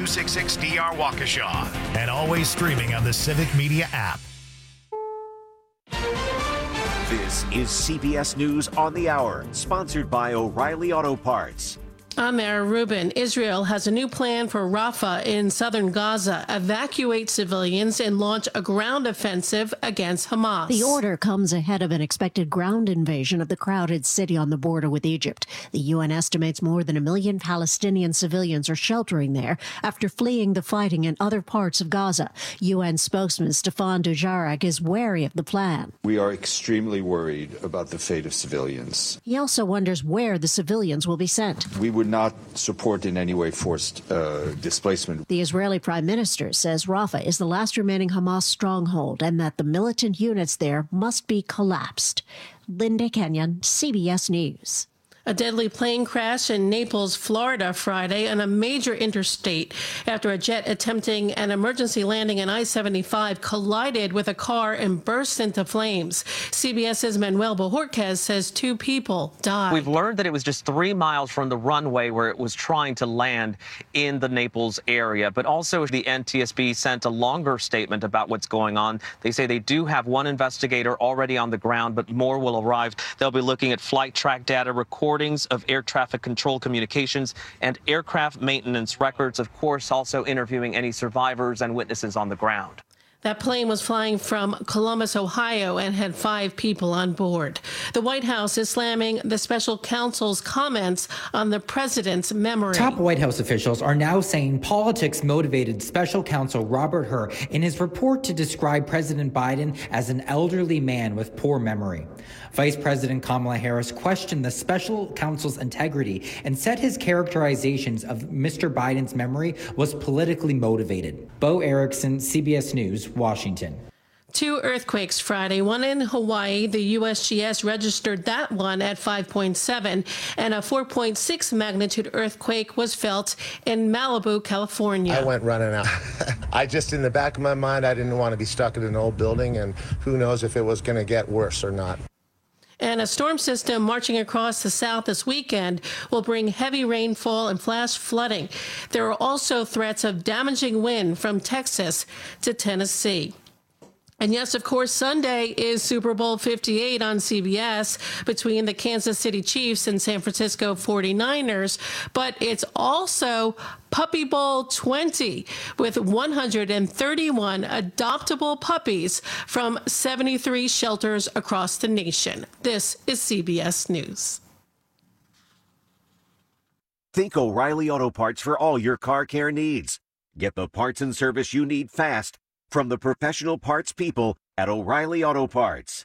266DR Waukesha, and always streaming on the Civic Media app. This is CBS News on the Hour, sponsored by O'Reilly Auto Parts. I'm Mara Rubin. Israel has a new plan for Rafah in southern Gaza, evacuate civilians and launch a ground offensive against Hamas. The order comes ahead of an expected ground invasion of the crowded city on the border with Egypt. The UN estimates more than 1 million Palestinian civilians are sheltering there after fleeing the fighting in other parts of Gaza. UN spokesman Stefan Dujarric is wary of the plan. We are extremely worried about the fate of civilians. He also wonders where the civilians will be sent. We would not support in any way forced displacement. The Israeli prime minister says Rafah is the last remaining Hamas stronghold and that the militant units there must be collapsed. Linda Kenyon, CBS News. A deadly plane crash in Naples, Florida, Friday on a major interstate after a jet attempting an emergency landing in I-75 collided with a car and burst into flames. CBS's Manuel Bojorquez says 2 people died. We've learned that it was just 3 miles from the runway where it was trying to land in the Naples area. But also the NTSB sent a longer statement about what's going on. They say they do have 1 investigator already on the ground, but more will arrive. They'll be looking at flight track data, recordings of air traffic control communications and aircraft maintenance records, of course, also interviewing any survivors and witnesses on the ground. That plane was flying from Columbus, Ohio, and had 5 people on board. The White House is slamming the special counsel's comments on the president's memory. Top White House officials are now saying politics motivated special counsel Robert Hur in his report to describe President Biden as an elderly man with poor memory. Vice President Kamala Harris questioned the special counsel's integrity and said his characterizations of Mr. Biden's memory was politically motivated. Bo Erickson, CBS News, Washington. 2 earthquakes Friday, one in Hawaii. The USGS registered that one at 5.7, and a 4.6 magnitude earthquake was felt in Malibu, California. I went running out. I just, in the back of my mind, I didn't want to be stuck in an old building, and who knows if it was going to get worse or not. And a storm system marching across the south this weekend will bring heavy rainfall and flash flooding. There are also threats of damaging wind from Texas to Tennessee. And yes, of course, Sunday is Super Bowl 58 on CBS between the Kansas City Chiefs and San Francisco 49ers. But it's also Puppy Bowl 20 with 131 adoptable puppies from 73 shelters across the nation. This is CBS News. Think O'Reilly Auto Parts for all your car care needs. Get the parts and service you need fast from the professional parts people at O'Reilly Auto Parts.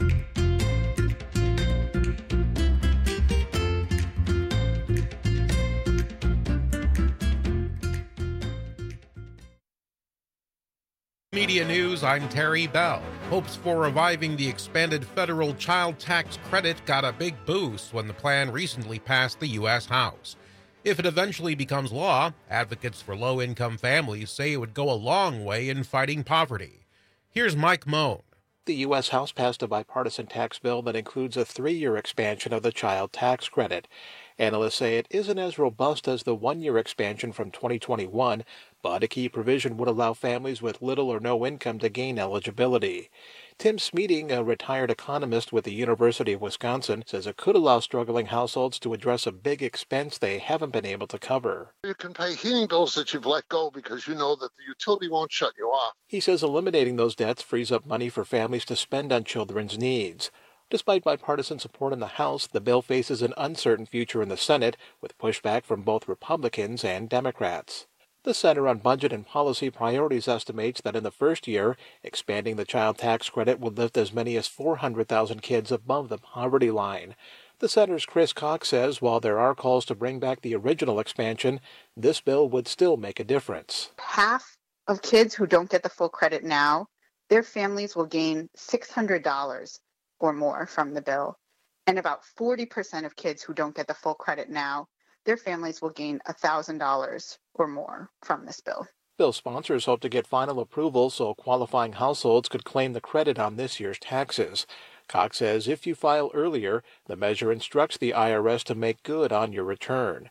Media News, I'm Terry Bell. Hopes for reviving the expanded federal child tax credit got a big boost when the plan recently passed the U.S. House. If it eventually becomes law, advocates for low-income families say it would go a long way in fighting poverty. Here's Mike Moan. The U.S. House passed a bipartisan tax bill that includes a 3-year expansion of the child tax credit. Analysts say it isn't as robust as the 1-year expansion from 2021, but a key provision would allow families with little or no income to gain eligibility. Tim Smeating, a retired economist with the University of Wisconsin, says it could allow struggling households to address a big expense they haven't been able to cover. You can pay heating bills that you've let go because you know that the utility won't shut you off. He says eliminating those debts frees up money for families to spend on children's needs. Despite bipartisan support in the House, the bill faces an uncertain future in the Senate, with pushback from both Republicans and Democrats. The Center on Budget and Policy Priorities estimates that in the first year, expanding the child tax credit would lift as many as 400,000 kids above the poverty line. The center's Chris Cox says while there are calls to bring back the original expansion, this bill would still make a difference. Half of kids who don't get the full credit now, their families will gain $600 or more from the bill. And about 40% of kids who don't get the full credit now, their families will gain $1,000 or more from this bill. Bill sponsors hope to get final approval so qualifying households could claim the credit on this year's taxes. Cox says if you file earlier, the measure instructs the IRS to make good on your return.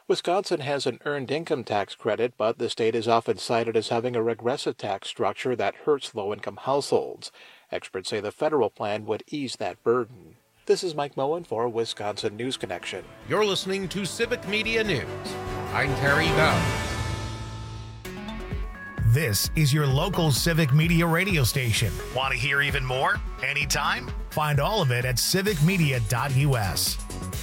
Wisconsin has an earned income tax credit, but the state is often cited as having a regressive tax structure that hurts low-income households. Experts say the federal plan would ease that burden. This is Mike Moen for Wisconsin News Connection. You're listening to Civic Media News. I'm Terry Bell. This is your local Civic Media radio station. Want to hear even more? Anytime? Find all of it at civicmedia.us.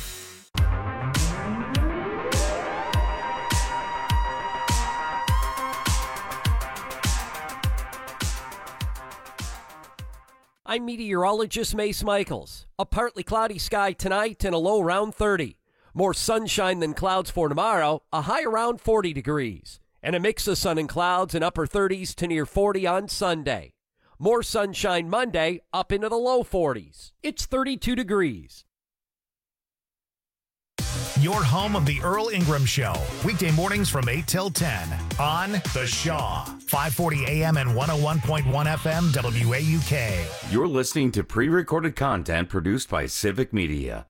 I'm meteorologist Mace Michaels. A partly cloudy sky tonight and a low around 30. More sunshine than clouds for tomorrow, a high around 40 degrees. And a mix of sun and clouds in upper 30s to near 40 on Sunday. More sunshine Monday, up into the low 40s. It's 32 degrees. Your home of the Earl Ingram Show. Weekday mornings from 8 till 10 on The Shaw. 540 AM and 101.1 FM WAUK. You're listening to pre-recorded content produced by Civic Media.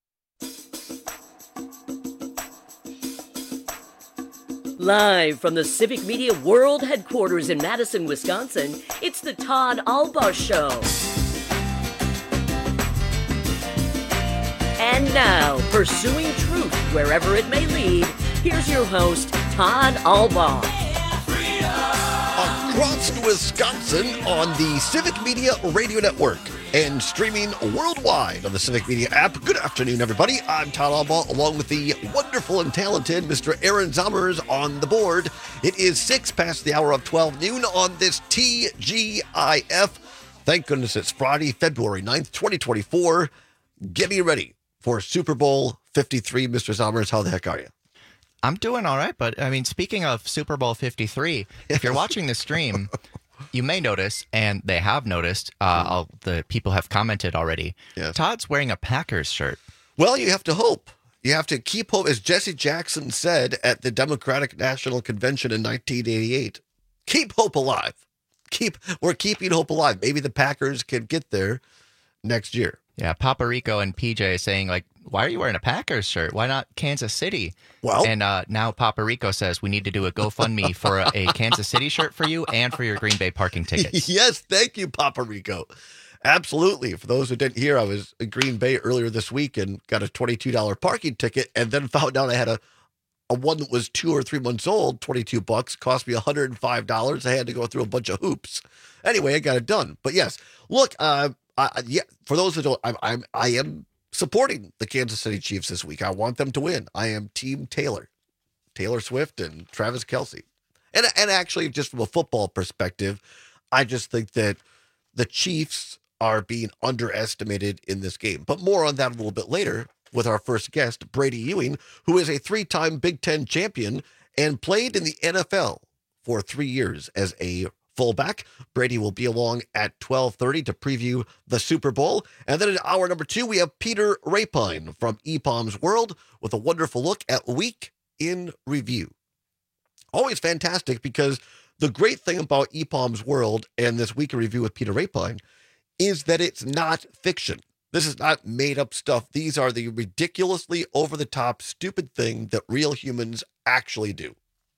Live from the Civic Media World Headquarters in Madison, Wisconsin, it's the Todd Albaugh Show. And now, pursuing truth wherever it may lead, here's your host, Todd Albaugh. Across Wisconsin on the Civic Media Radio Network and streaming worldwide on the Civic Media app. Good afternoon, everybody. I'm Todd Albaugh, along with the wonderful and talented Mr. Aaron Zommers on the board. It is 6 past the hour of 12 noon on this TGIF. Thank goodness it's Friday, February 9th, 2024. Get me ready for Super Bowl 53. Mr. Zommers, how the heck are you? I'm doing all right, but I mean, speaking of Super Bowl 53, if you're watching the stream, you may notice, and they have noticed, the people have commented already, yes. Todd's wearing a Packers shirt. Well, you have to hope. You have to keep hope. As Jesse Jackson said at the Democratic National Convention in 1988, keep hope alive. We're keeping hope alive. Maybe the Packers can get there next year. Yeah, Papa Rico and PJ saying, like, why are you wearing a Packers shirt? Why not Kansas City? Well, and now Papa Rico says we need to do a GoFundMe for a Kansas City shirt for you and for your Green Bay parking tickets. Yes, thank you, Papa Rico. Absolutely. For those who didn't hear, I was in Green Bay earlier this week and got a $22 parking ticket, and then found out I had a one that was 2 or 3 months old, $22, cost me $105. I had to go through a bunch of hoops. Anyway, I got it done. But yes, look, for those who don't, I am supporting the Kansas City Chiefs this week. I want them to win. I am Team Taylor Swift and Travis Kelce. And actually, just from a football perspective, I just think that the Chiefs are being underestimated in this game. But more on that a little bit later with our first guest, Brady Ewing, who is a 3-time Big Ten champion and played in the NFL for 3 years as a fullback. Brady will be along at 12:30 to preview the Super Bowl. And then in hour number 2, we have Peter Rapine from EPOM's World with a wonderful look at Week in Review. Always fantastic, because the great thing about EPOM's World and this Week in Review with Peter Rapine is that it's not fiction. This is not made up stuff. These are the ridiculously over-the-top, stupid thing that real humans actually do,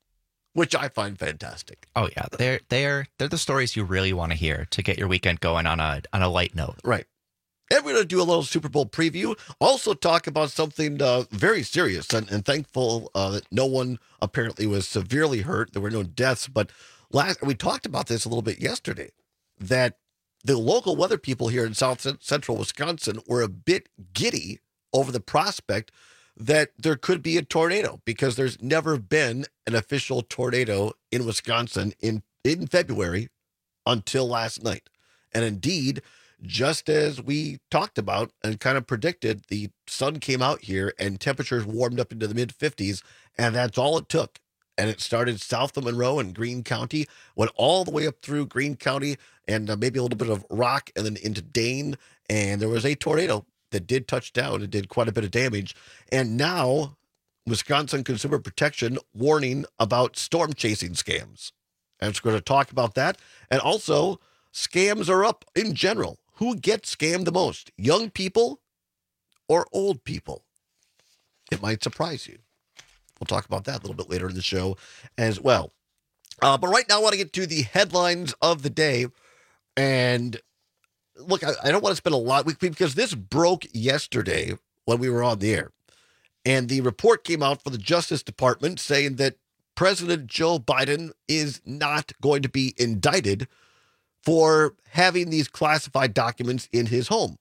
which I find fantastic. Oh yeah, they're the stories you really want to hear to get your weekend going on a light note. Right. And we're going to do a little Super Bowl preview. Also talk about something very serious, and thankful that no one apparently was severely hurt. There were no deaths, but we talked about this a little bit yesterday, that the local weather people here in South Central Wisconsin were a bit giddy over the prospect that there could be a tornado, because there's never been an official tornado in Wisconsin in February until last night. And indeed, just as we talked about and kind of predicted, the sun came out here and temperatures warmed up into the mid-50s, and that's all it took. And it started south of Monroe and Greene County, went all the way up through Greene County and maybe a little bit of Rock, and then into Dane, and there was a tornado that did touch down and did quite a bit of damage. And now Wisconsin Consumer Protection warning about storm chasing scams. And we're going to talk about that. And also, scams are up in general. Who gets scammed the most? Young people or old people? It might surprise you. We'll talk about that a little bit later in the show as well. But right now I want to get to the headlines of the day. And look, I don't want to spend a lot because this broke yesterday when we were on the air. And the report came out for the Justice Department saying that President Joe Biden is not going to be indicted for having these classified documents in his home.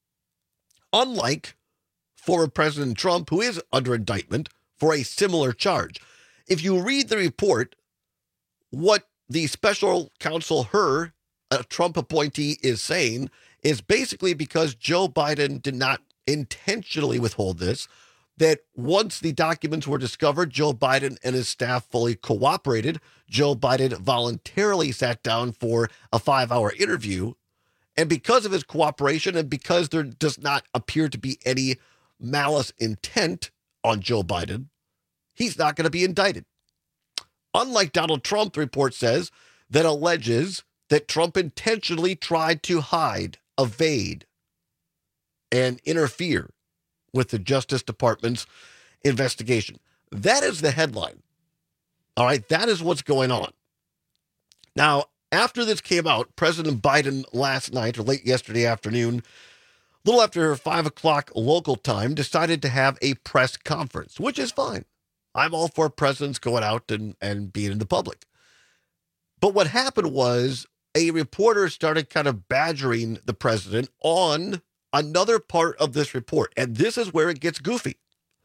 Unlike former President Trump, who is under indictment for a similar charge. If you read the report, what the special counsel Hur, a Trump appointee, is saying is basically because Joe Biden did not intentionally withhold this, that once the documents were discovered, Joe Biden and his staff fully cooperated. Joe Biden voluntarily sat down for a 5-hour interview. And because of his cooperation and because there does not appear to be any malice intent on Joe Biden, he's not going to be indicted. Unlike Donald Trump, the report says, that alleges that Trump intentionally tried to hide, evade, and interfere with the Justice Department's investigation. That is the headline. All right, that is what's going on. Now, after this came out, President Biden last night, or late yesterday afternoon, a little after 5 o'clock local time, decided to have a press conference, which is fine. I'm all for presidents going out and being in the public. But what happened was a reporter started kind of badgering the president on another part of this report. And this is where it gets goofy.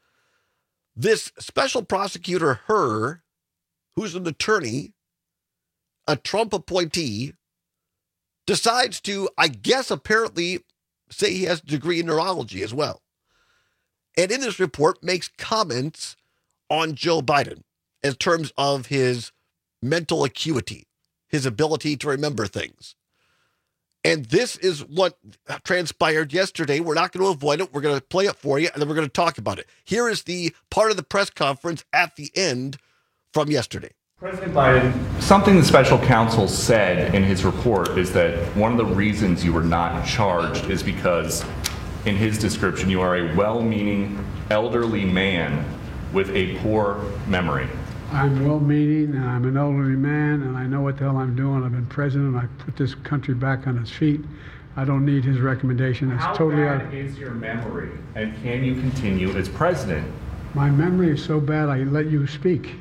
This special prosecutor, Hur, who's an attorney, a Trump appointee, decides to, I guess, apparently say he has a degree in neurology as well. And in this report makes comments on Joe Biden in terms of his mental acuity, his ability to remember things. And this is what transpired yesterday. We're not going to avoid it. We're going to play it for you, and then we're going to talk about it. Here is the part of the press conference at the end from yesterday. President Biden, something the special counsel said in his report is that one of the reasons you were not charged is because, in his description, you are a well-meaning elderly man with a poor memory. I'm well-meaning, and I'm an elderly man, and I know what the hell I'm doing. I've been president. I put this country back on its feet. I don't need his recommendation. It's How totally bad is your memory, and can you continue as president? My memory is so bad, I let you speak.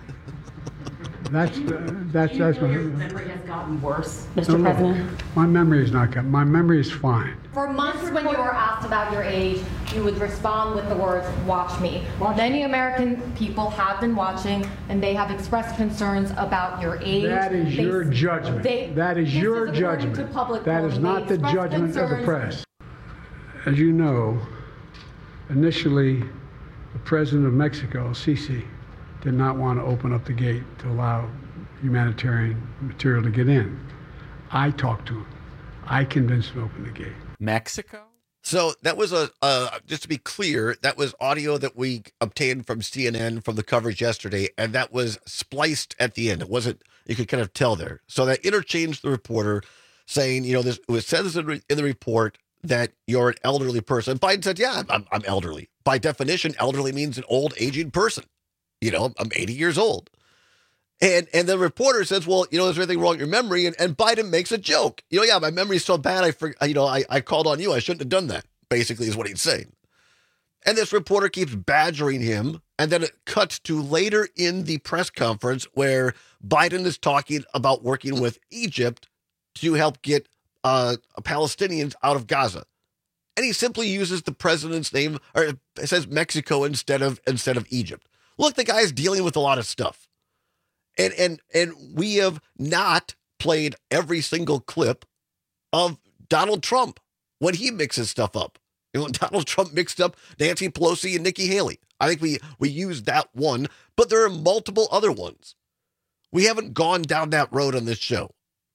That's your memory has gotten worse, Mr. No, President? My memory is not good. My memory is fine. For months when you were asked about your age, you would respond with the words, "Watch me." Many American people have been watching, and they have expressed concerns about your age. That is your judgment. That is your judgment. That is not the judgment of the press. As you know, initially, the president of Mexico, Sisi, did not want to open up the gate to allow humanitarian material to get in. I talked to him. I convinced him to open the gate. Mexico? So that was just to be clear, that was audio that we obtained from CNN from the coverage yesterday, and that was spliced at the end. It wasn't, you could kind of tell there. So that interchanged the reporter saying, this, it says in the report that you're an elderly person. Biden said, yeah, I'm elderly. By definition, elderly means an old, aging person. I'm 80 years old. And the reporter says, well, is there anything wrong with your memory? And Biden makes a joke. Yeah, my memory's so bad, I called on you. I shouldn't have done that, basically is what he's saying. And this reporter keeps badgering him. And then it cuts to later in the press conference where Biden is talking about working with Egypt to help get Palestinians out of Gaza. And he simply uses the president's name, or it says Mexico instead of Egypt. Look, the guy's dealing with a lot of stuff. And we have not played every single clip of Donald Trump when he mixes stuff up. When Donald Trump mixed up Nancy Pelosi and Nikki Haley. I think we used that one, but there are multiple other ones. We haven't gone down that road on this show.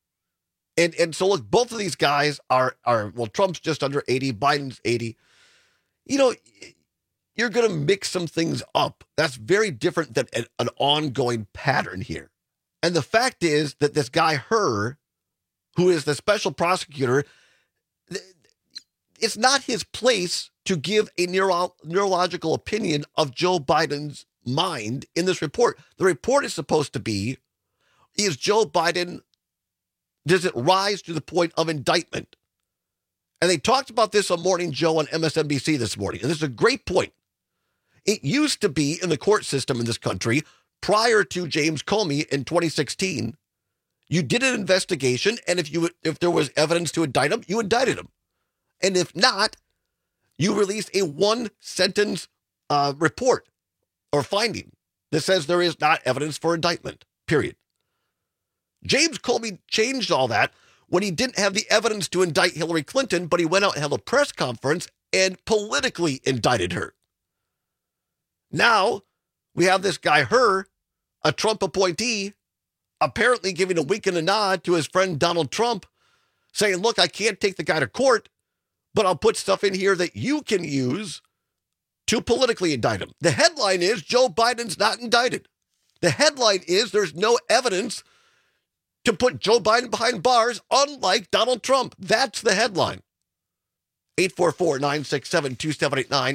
And so look, both of these guys are Trump's just under 80, Biden's 80. You're going to mix some things up. That's very different than an ongoing pattern here. And the fact is that this guy, Hur, who is the special prosecutor, it's not his place to give a neurological opinion of Joe Biden's mind in this report. The report is supposed to be, is Joe Biden, does it rise to the point of indictment? And they talked about this on Morning Joe on MSNBC this morning. And this is a great point. It used to be in the court system in this country prior to James Comey in 2016. You did an investigation, and if there was evidence to indict him, you indicted him. And if not, you released a one-sentence report or finding that says there is not evidence for indictment, period. James Comey changed all that when he didn't have the evidence to indict Hillary Clinton, but he went out and held a press conference and politically indicted her. Now, we have this guy, a Trump appointee, apparently giving a wink and a nod to his friend Donald Trump, saying, look, I can't take the guy to court, but I'll put stuff in here that you can use to politically indict him. The headline is Joe Biden's not indicted. The headline is there's no evidence to put Joe Biden behind bars, unlike Donald Trump. That's the headline. 844-967-2789,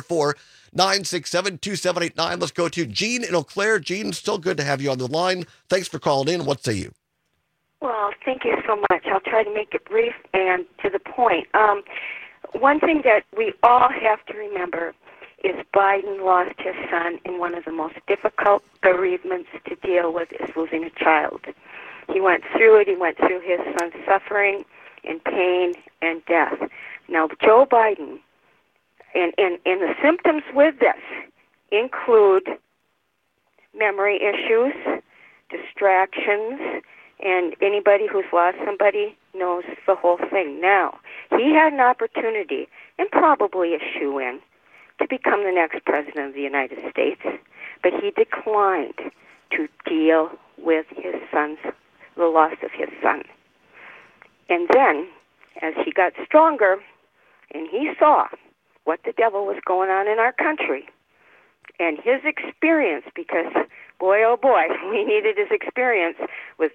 844-967-2789. Let's go to Jean in Eau Claire. Jean, still good to have you on the line. Thanks for calling in. What say you? Well, thank you so much. I'll try to make it brief and to the point. One thing that we all have to remember is Biden lost his son in one of the most difficult bereavements to deal with, is losing a child. He went through it. He went through his son's suffering and pain and death. Now, Joe Biden, and the symptoms with this include memory issues, distractions, and anybody who's lost somebody knows the whole thing. Now, he had an opportunity, and probably a shoo-in, to become the next president of the United States, but he declined to deal with the loss of his son. And then, as he got stronger, and he saw what the devil was going on in our country, and his experience, because boy, oh boy, we needed his experience with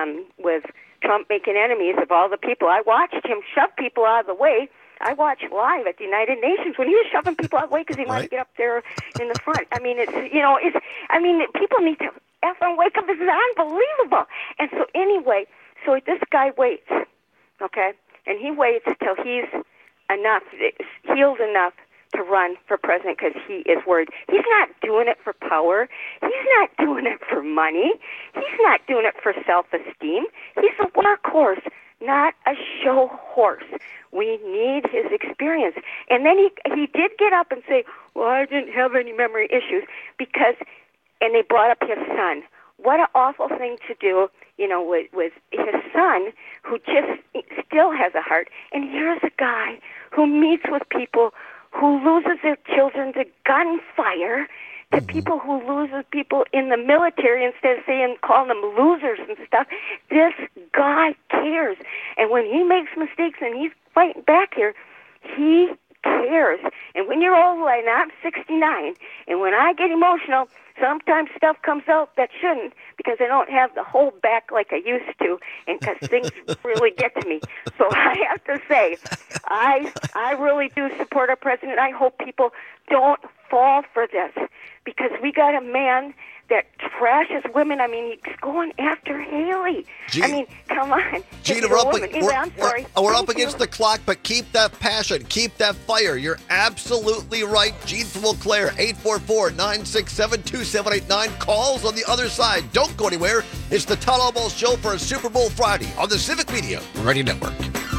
Trump making enemies of all the people. I watched him shove people out of the way. I watched live at the United Nations when he was shoving people out of the way because he wanted to get up there in the front. I mean, people need to effing wake up. This is unbelievable. And so anyway, so this guy waits, okay? And he waits till he's healed enough to run for president because he is worried. He's not doing it for power. He's not doing it for money. He's not doing it for self-esteem. He's a workhorse, not a show horse. We need his experience. And then he did get up and say, well, I didn't have any memory issues and they brought up his son. What an awful thing to do, with his son, who just still has a heart. And here's a guy who meets with people who loses their children to gunfire, to people who loses people in the military instead of calling them losers and stuff. This guy cares. And when he makes mistakes and he's fighting back here, he cares. And when you're old, like I'm 69, and when I get emotional, sometimes stuff comes out that shouldn't because I don't have the whole back like I used to, and because things really get to me. So I have to say, I really do support our president. I hope people don't fall for this because we got a man that trashes women. I mean, he's going after Haley. I mean, come on. Gina, we're up against the clock, but keep that passion, keep that fire. You're absolutely right. Gene from Eau Claire, 844-967-2789. Calls on the other side. Don't go anywhere. It's the Todd Albaugh Show for a Super Bowl Friday on the Civic Media Radio Network.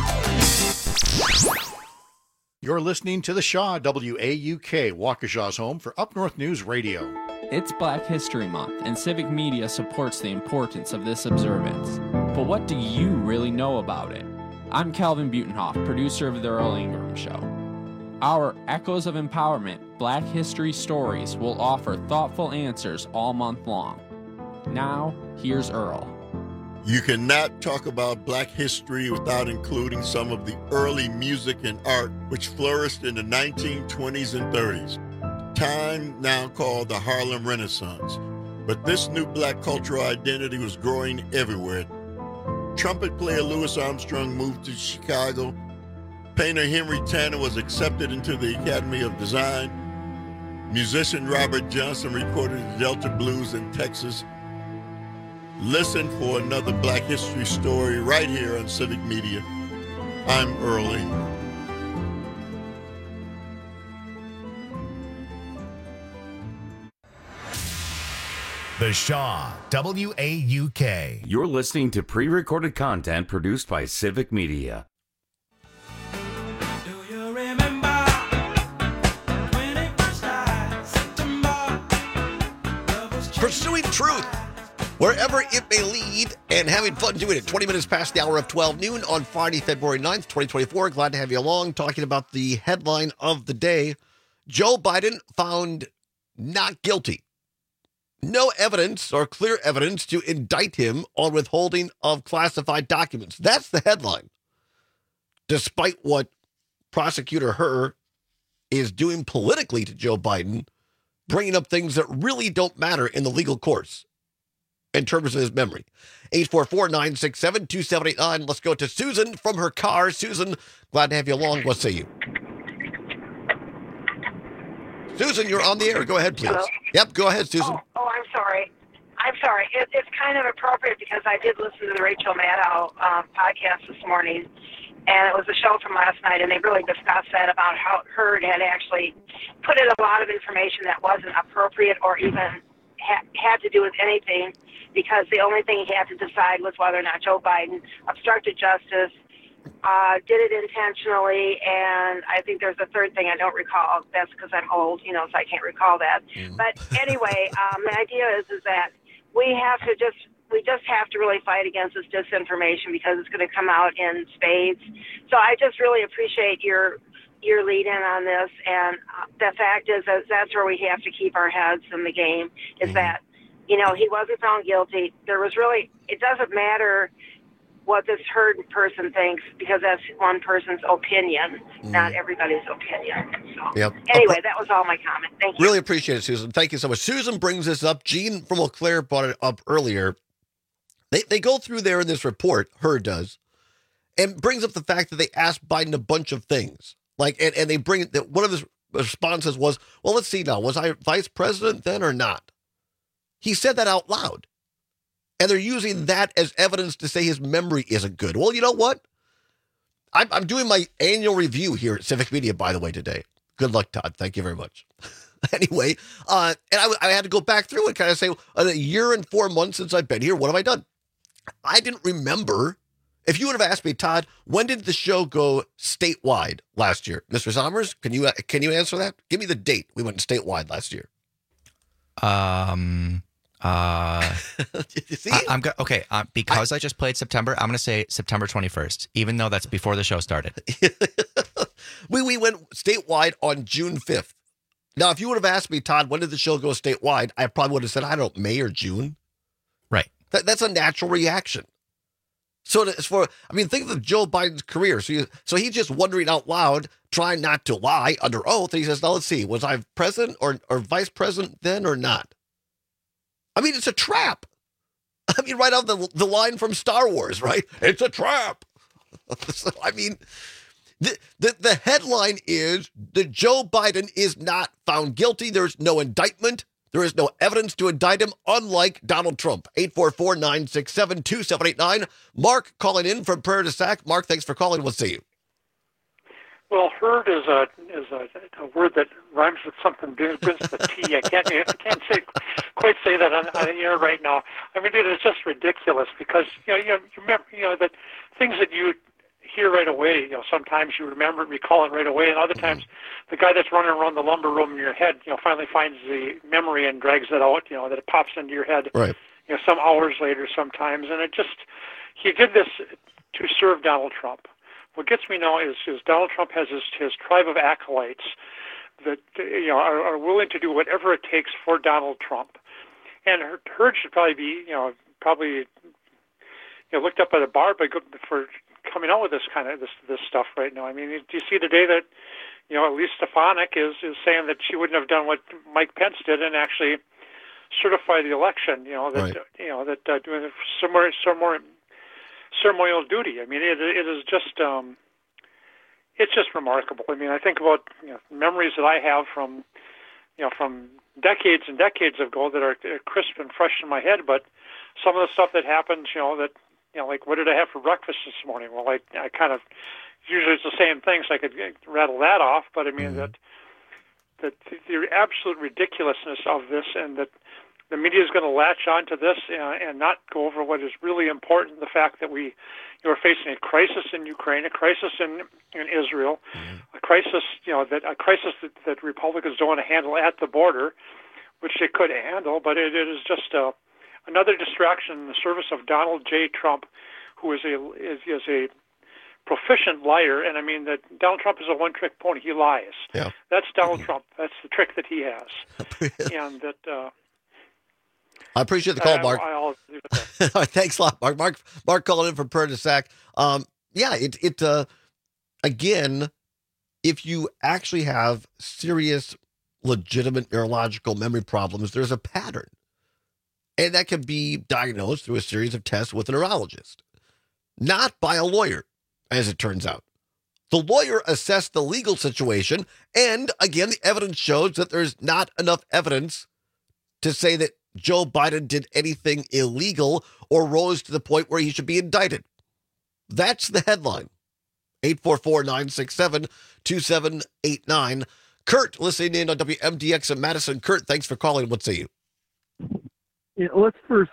You're listening to the Shaw, WAUK, Waukesha's home for Up North News Radio. It's Black History Month, and Civic Media supports the importance of this observance. But what do you really know about it? I'm Calvin Butenhoff, producer of The Earl Ingram Show. Our Echoes of Empowerment Black History Stories will offer thoughtful answers all month long. Now, here's Earl. You cannot talk about Black history without including some of the early music and art which flourished in the 1920s and 30s. Time now called the Harlem Renaissance, but this new Black cultural identity was growing everywhere. Trumpet player Louis Armstrong moved to Chicago. Painter Henry Tanner was accepted into the Academy of Design. Musician Robert Johnson recorded the Delta Blues in Texas. Listen for another Black History story right here on Civic Media. I'm Earl Ingram. The Shaw, WAUK. You're listening to pre-recorded content produced by Civic Media. Pursuing truth, wherever it may lead, and having fun doing it. 20 minutes past the hour of 12 noon on Friday, February 9th, 2024. Glad to have you along, talking about the headline of the day. Joe Biden found not guilty. No evidence or clear evidence to indict him on withholding of classified documents. That's the headline. Despite what Prosecutor Hur is doing politically to Joe Biden, bringing up things that really don't matter in the legal course in terms of his memory. 844-967-2789. Let's go to Susan from her car. Susan, glad to have you along. What say you? Susan, you're on the air. Go ahead, please. Hello? Yep, go ahead, Susan. Oh, I'm sorry. It's kind of appropriate because I did listen to the Rachel Maddow podcast this morning, and it was a show from last night, and they really discussed that about how Hurd had actually put in a lot of information that wasn't appropriate or even had to do with anything, because the only thing he had to decide was whether or not Joe Biden obstructed justice, did it intentionally, and I think there's a third thing I don't recall. That's because I'm old, so I can't recall that. But anyway, the idea is that we just have to really fight against this disinformation, because it's going to come out in spades. So I just really appreciate your lead in on this, and the fact is that that's where we have to keep our heads in the game, is that, he wasn't found guilty. It doesn't matter what this Hurd person thinks, because that's one person's opinion, not everybody's opinion. So, yep. Anyway, that was all my comment. Thank you. Really appreciate it, Susan. Thank you so much. Susan brings this up. Gene from Eau Claire brought it up earlier. They go through there in this report, Hurd does, and brings up the fact that they asked Biden a bunch of things. And they bring that one of his responses was, well, let's see now, was I vice president then or not? He said that out loud. And they're using that as evidence to say his memory isn't good. Well, you know what? I'm doing my annual review here at Civic Media, by the way, today. Good luck, Todd. Thank you very much. Anyway, and I had to go back through and kind of say, a year and 4 months since I've been here, what have I done? I didn't remember. If you would have asked me, Todd, when did the show go statewide last year? Mr. Sommers, can you answer that? Give me the date we went statewide last year. See? Okay. Because I just played September, I'm going to say September 21st, even though that's before the show started. We went statewide on June 5th. Now, if you would have asked me, Todd, when did the show go statewide? I probably would have said, I don't know, May or June. Right. That's a natural reaction. So think of Joe Biden's career. So he's just wondering out loud, trying not to lie under oath. And he says, now let's see, was I president or vice president then or not? I mean, it's a trap. I mean, right out the line from Star Wars, right? It's a trap. So, I mean, the headline is that Joe Biden is not found guilty. There's no indictment. There is no evidence to indict him, unlike Donald Trump. 844-967-2789. Mark calling in from Prairie du Sac. Mark, thanks for calling. We'll see you. Well, Hurd is a word that rhymes with something begins with a T. I can't quite say that on the air right now. I mean, it is just ridiculous, because you remember that things that you hear right away. Sometimes you recall it right away, and other times the guy that's running around the lumber room in your head, finally finds the memory and drags it out. That it pops into your head. Right. Some hours later, sometimes, and he did this to serve Donald Trump. What gets me now is Donald Trump has his tribe of acolytes that are willing to do whatever it takes for Donald Trump, and Hurd should probably be looked up by the bar for coming out with this kind of this stuff right now. I mean, do you see today that Elise Stefanik is saying that she wouldn't have done what Mike Pence did and actually certify the election? That doing some more ceremonial duty. I mean, it is just it's just remarkable. I mean, I think about memories that I have from from decades and decades ago that are crisp and fresh in my head. But some of the stuff that happened, like what did I have for breakfast this morning? Well, I kind of, usually it's the same thing, so I could rattle that off. But I mean that the absolute ridiculousness of this, and that the media is going to latch onto this and not go over what is really important, the fact that we are facing a crisis in Ukraine, a crisis in Israel, a crisis, that Republicans don't want to handle at the border, which they could handle, but it is just another distraction in the service of Donald J. Trump, who is a proficient liar. And I mean that Donald Trump is a one-trick pony. He lies. Yeah. That's Donald Trump. That's the trick that he has. And that... I appreciate the call, Mark. I'll leave it there. All right, thanks a lot, Mark. Mark calling in from Pernisac. Again, if you actually have serious, legitimate neurological memory problems, there's a pattern. And that can be diagnosed through a series of tests with a neurologist, not by a lawyer, as it turns out. The lawyer assessed the legal situation, and again, the evidence shows that there's not enough evidence to say that Joe Biden did anything illegal or rose to the point where he should be indicted. That's the headline. 844-967-2789. Kurt, listening in on WMDX in Madison. Kurt, thanks for calling. What say you? Let's first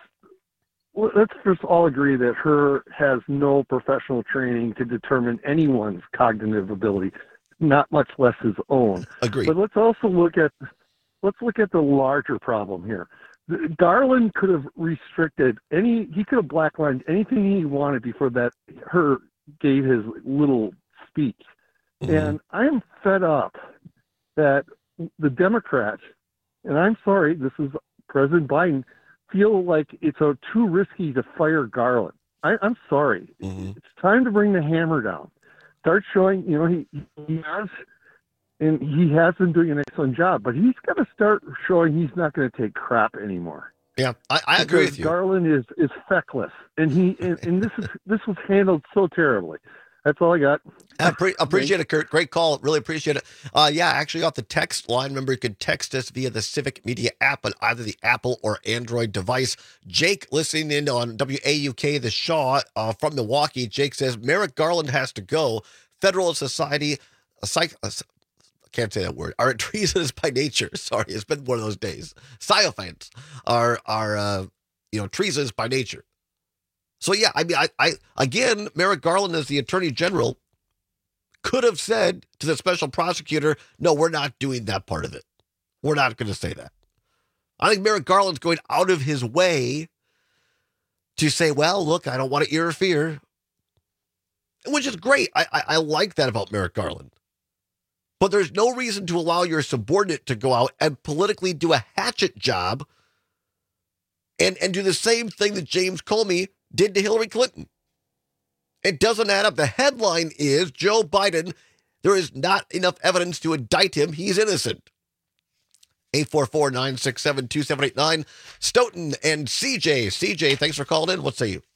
all agree that Hur has no professional training to determine anyone's cognitive ability, not much less his own. Agreed. But let's also look at the larger problem here. Garland could have restricted he could have blacklined anything he wanted before that Hur gave his little speech. And I am fed up that the Democrats, and I'm sorry, this is President Biden, feel like it's too risky to fire Garland. I'm sorry. It's time to bring the hammer down. Start showing, he has, and he has been doing an excellent job, but he's got to start showing he's not going to take crap anymore. Yeah, I agree with you. Garland is feckless, and this was handled so terribly. That's all I got. I appreciate it, Kurt. Great call. Really appreciate it. Actually off the text line. Remember, you can text us via the Civic Media app on either the Apple or Android device. Jake, listening in on WAUK, the Shaw from Milwaukee. Jake says, Merrick Garland has to go. Federalist Society, can't say that word, are treasonous by nature. Sorry, it's been one of those days. Sycophants are treasonous by nature. So yeah, I mean, I again, Merrick Garland as the Attorney General could have said to the special prosecutor, no, we're not doing that part of it. We're not going to say that. I think Merrick Garland's going out of his way to say, well, look, I don't want to interfere, which is great. I like that about Merrick Garland. But there's no reason to allow your subordinate to go out and politically do a hatchet job and do the same thing that James Comey did to Hillary Clinton. It doesn't add up. The headline is Joe Biden, there is not enough evidence to indict him. He's innocent. 844-967-2789. Stoughton and CJ. CJ, thanks for calling in. What say you?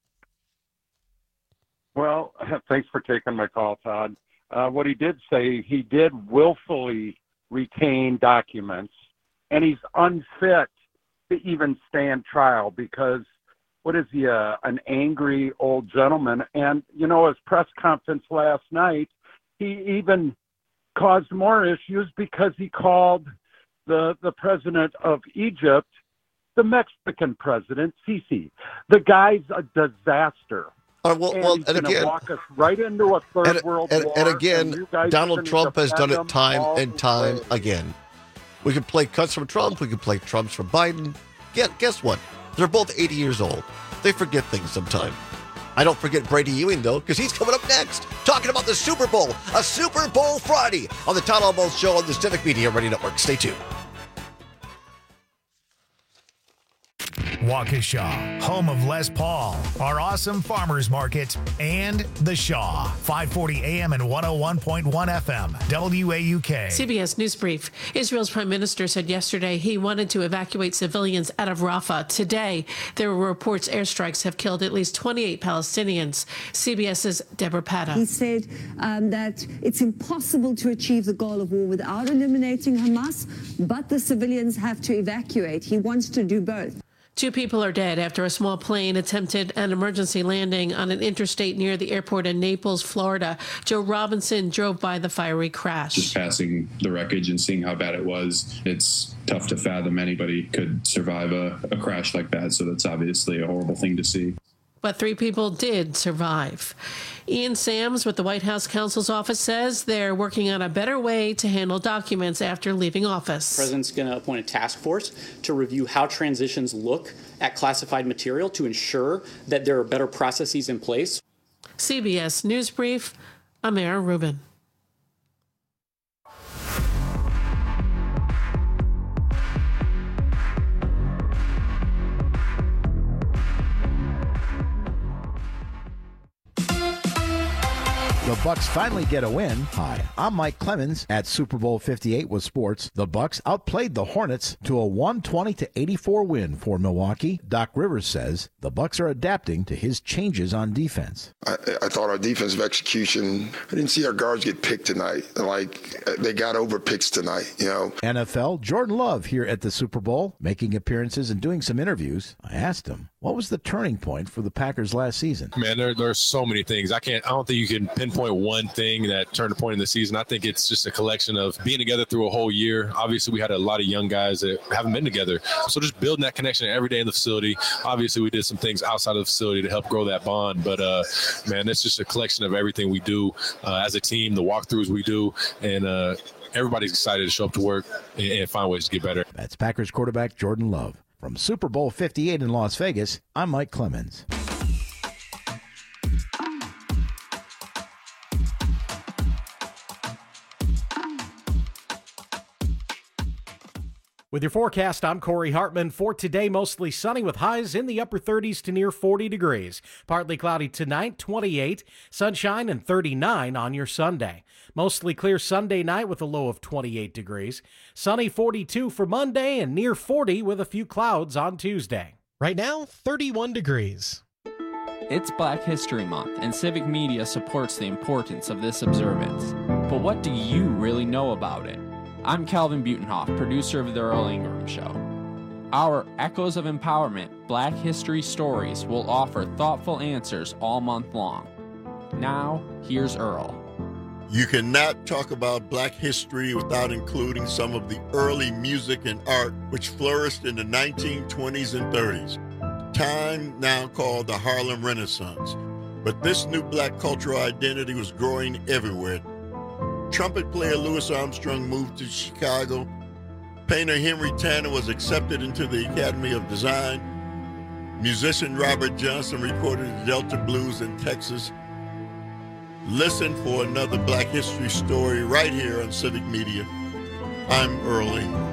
Well, thanks for taking my call, Todd. What he did say, he did willfully retain documents, and he's unfit to even stand trial because what is he, an angry old gentleman? And, his press conference last night, he even caused more issues because he called the president of Egypt the Mexican president, Sisi. The guy's a disaster. And again, walk us right into a third world war. And again, Donald Trump has done it time and time again. We could play cuts from Trump. We could play Trumps from Biden. Guess what? They're both 80 years old. They forget things sometime. I don't forget Brady Ewing, though, because he's coming up next, talking about the Super Bowl, a Super Bowl Friday on the Todd Almost Show on the Civic Media Radio Network. Stay tuned. Waukesha, home of Les Paul, our awesome farmers market, and The Shaw, 540 AM and 101.1 FM, WAUK. CBS News Brief. Israel's prime minister said yesterday he wanted to evacuate civilians out of Rafah. Today, there were reports airstrikes have killed at least 28 Palestinians. CBS's Deborah Patta. He said that it's impossible to achieve the goal of war without eliminating Hamas, but the civilians have to evacuate. He wants to do both. 2 people are dead after a small plane attempted an emergency landing on an interstate near the airport in Naples, Florida. Joe Robinson drove by the fiery crash. Just passing the wreckage and seeing how bad it was, it's tough to fathom anybody could survive a crash like that. So that's obviously a horrible thing to see. But 3 people did survive. Ian Sams with the White House counsel's office says they're working on a better way to handle documents after leaving office. The president's going to appoint a task force to review how transitions look at classified material to ensure that there are better processes in place. CBS News Brief, Amara Rubin. The Bucks finally get a win. Hi, I'm Mike Clemens at Super Bowl 58 with sports. The Bucks outplayed the Hornets to a 120-84 win for Milwaukee. Doc Rivers says the Bucks are adapting to his changes on defense. I thought our defensive execution, I didn't see our guards get picked tonight. Like, they got over picks tonight, you know. NFL, Jordan Love here at the Super Bowl, making appearances and doing some interviews. I asked him, what was the turning point for the Packers last season? Man, there's so many things. I don't think you can pinpoint one thing that turned a point in the season. I think it's just a collection of being together through a whole year. Obviously, we had a lot of young guys that haven't been together. So just building that connection every day in the facility. Obviously, we did some things outside of the facility to help grow that bond. But, man, it's just a collection of everything we do as a team, the walkthroughs we do, and everybody's excited to show up to work and find ways to get better. That's Packers quarterback Jordan Love. From Super Bowl 58 in Las Vegas, I'm Mike Clemens. With your forecast, I'm Corey Hartman. For today, mostly sunny with highs in the upper 30s to near 40 degrees. Partly cloudy tonight, 28. Sunshine and 39 on your Sunday. Mostly clear Sunday night with a low of 28 degrees. Sunny 42 for Monday and near 40 with a few clouds on Tuesday. Right now, 31 degrees. It's Black History Month, and Civic Media supports the importance of this observance. But what do you really know about it? I'm Calvin Butenhoff, producer of The Earl Ingram Show. Our Echoes of Empowerment Black History Stories will offer thoughtful answers all month long. Now, here's Earl. You cannot talk about Black history without including some of the early music and art which flourished in the 1920s and 30s, time now called the Harlem Renaissance. But this new Black cultural identity was growing everywhere. Trumpet player Louis Armstrong moved to Chicago. Painter Henry Tanner was accepted into the Academy of Design. Musician Robert Johnson recorded the Delta Blues in Texas. Listen for another Black history story right here on Civic Media. I'm Earl Ingram.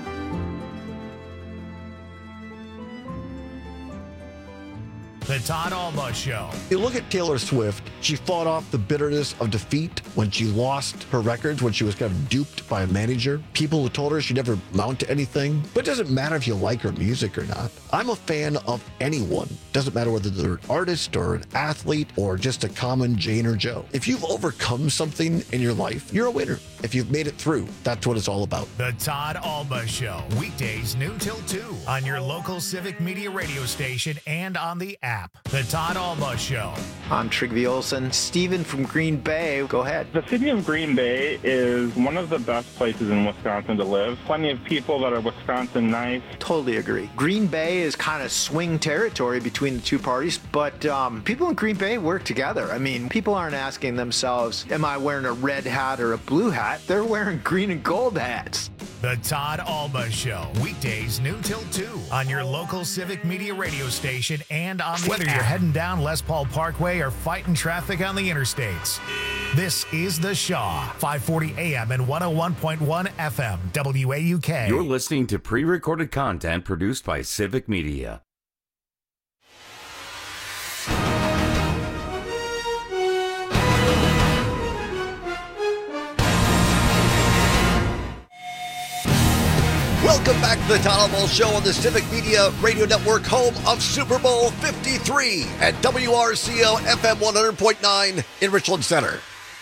The Todd Alba Show. You look at Taylor Swift, she fought off the bitterness of defeat when she lost her records, when she was kind of duped by a manager. People who told her she'd never amount to anything. But it doesn't matter if you like her music or not. I'm a fan of anyone. Doesn't matter whether they're an artist or an athlete or just a common Jane or Joe. If you've overcome something in your life, you're a winner. If you've made it through, that's what it's all about. The Todd Alba Show. Weekdays noon till 2 on your local Civic Media radio station and on the app. The Todd Alba Show. I'm Trigby Olson. Steven from Green Bay. Go ahead. The city of Green Bay is one of the best places in Wisconsin to live. Plenty of people that are Wisconsin nice. Totally agree. Green Bay is kind of swing territory between the two parties, but people in Green Bay work together. I mean, people aren't asking themselves, am I wearing a red hat or a blue hat? They're wearing green and gold hats. The Todd Alba Show. Weekdays noon till 2 on your local Civic Media radio station and on the Whether you're heading down Les Paul Parkway or fighting traffic on the interstates. This is The Shaw, 540 AM and 101.1 FM, WAUK. You're listening to pre-recorded content produced by Civic Media. Welcome back to the Todd Alamo Show on the Civic Media Radio Network, home of Super Bowl 53 at WRCO FM 100.9 in Richland Center.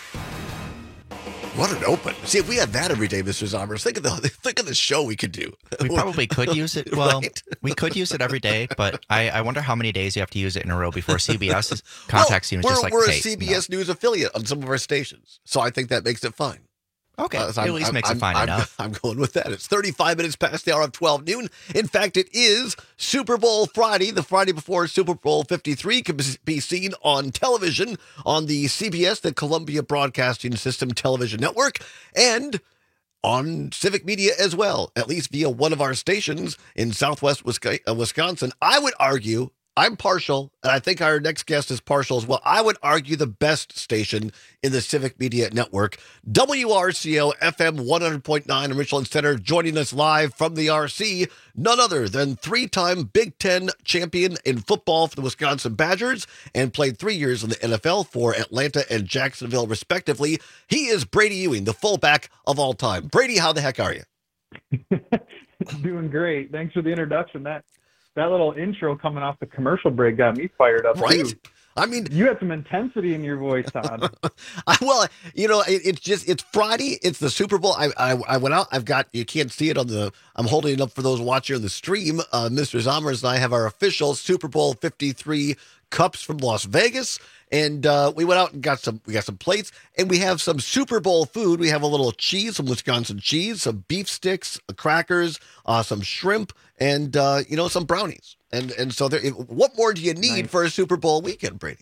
What an open. See, if we had that every day, Mr. Zombers, think of the show we could do. We probably could use it. Well, right? We could use it every day, but I wonder how many days you have to use it in a row before CBS contacts you and just like, we're hey, a CBS News affiliate on some of our stations, so I think that makes it fine. Okay, it at least makes it fine enough. I'm going with that. It's 35 minutes past the hour of 12 noon. In fact, it is Super Bowl Friday. The Friday before Super Bowl 53 can be seen on television on the CBS, the Columbia Broadcasting System television network, and on Civic Media as well, at least via one of our stations in Southwest Wisconsin. I would argue, I'm partial, and I think our next guest is partial as well. I would argue the best station in the Civic Media Network, WRCO FM 100.9 in Richland Center. Joining us live from the RC, none other than three-time Big Ten champion in football for the Wisconsin Badgers and played 3 years in the NFL for Atlanta and Jacksonville, respectively. He is Brady Ewing, the fullback of all time. Brady, how the heck are you? Doing great. Thanks for the introduction. That little intro coming off the commercial break got me fired up, right? Too. I mean, you had some intensity in your voice, Todd. Well, it's Friday. It's the Super Bowl. I went out. You can't see it I'm holding it up for those watching on the stream. Mr. Zommers and I have our official Super Bowl 53 cups from Las Vegas. And we went out and got some plates, and we have some Super Bowl food. We have a little cheese, some Wisconsin cheese, some beef sticks, crackers, some shrimp, and some brownies. And so what more do you need for a Super Bowl weekend, Brady?